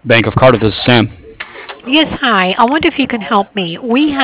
Bank of Cardiff. This is Sam. Yes, hi. I wonder if you can help me.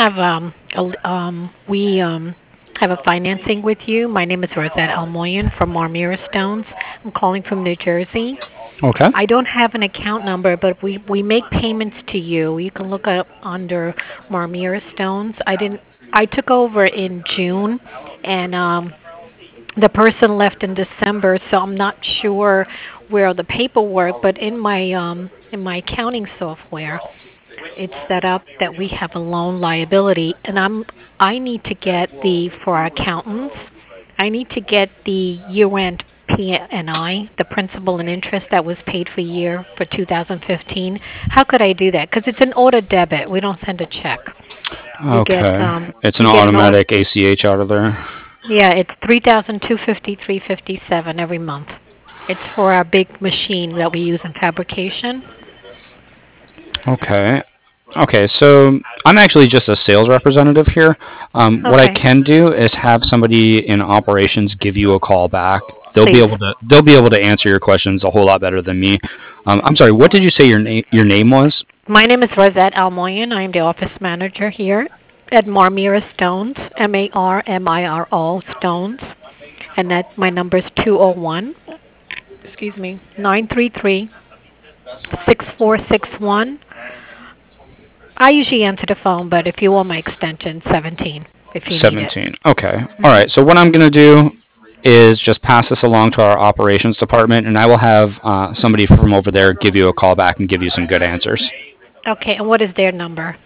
We have a financing with you. My name is Rosette Almoyen from Marmira Stones. I'm calling from New Jersey. Okay. I don't have an account number, but we make payments to you. You can look up under Marmira Stones. I took over in June, and the person left in December, so I'm not sure where the paperwork. But in my accounting software, it's set up that we have a loan liability, and I need to get the for our accountants. I need to get the year-end P&I, the principal and interest that was paid for year for 2015. How could I do that? Because it's an auto debit. We don't send a check. You get Okay. It's an you get an auto. automatic ACH out of there. Yeah, it's 3,253.57 every month. It's for our big machine that we use in fabrication. Okay. Okay, so I'm actually just a sales representative here. What I Okay, can do is have somebody in operations give you a call back. please. They'll be able to answer your questions a whole lot better than me. I'm sorry. What did you say your name was? My name is Rosette Almoyen. I am the office manager here at Marmira Stones, Marmiro Stones, and that my number is 201, excuse me, 933-6461. I usually answer the phone, but if you want my extension, 17, if you need it. 17. Okay. All Hmm. right. So what I'm going to do is just pass this along to our operations department, and I will have somebody from over there give you a call back and give you some good answers. Okay, and what is their number?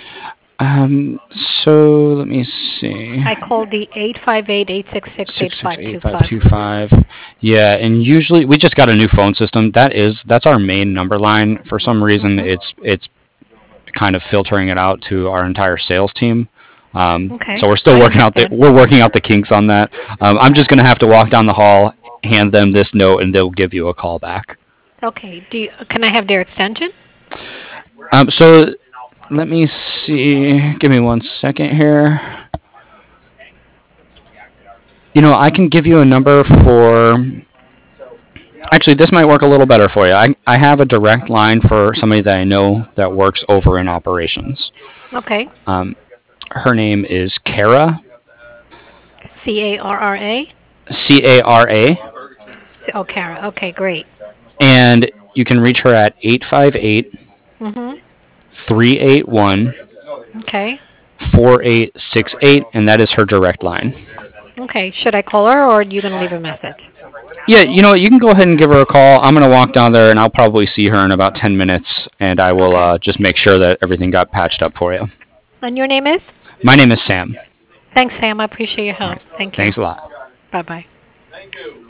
So let me see. I called the 858-866 Six six eight five 8525. two five. Yeah, and usually we just got a new phone system. That's our main number line. For some reason, Mhm. it's kind of filtering it out to our entire sales team. Okay, So we're still I working out the understand. we're working out the kinks on that. I'm just gonna have to walk down the hall, hand them this note, and they'll give you a call back. Okay, can I have their extension? So let me see. Give me one second here. I can give you a number for. Actually, this might work a little better for you. I have a direct line for somebody that I know that works over in operations. Okay. Um, Her name is Kara, Carra. Cara, Oh, Kara. Okay, great. and you can reach her at 858 Mhm. 381 Okay. 4868, and that is her direct line. Okay. Should I call her, or are you gonna leave a message? Yeah, you know what? You can go ahead and give her a call. I'm going to walk down there, and I'll probably see her in about 10 minutes, and I will Okay. just make sure that everything got patched up for you. And your name is? My name is Sam. Thanks, Sam. I appreciate your All help. right. Thank you. Thanks a lot. Bye bye.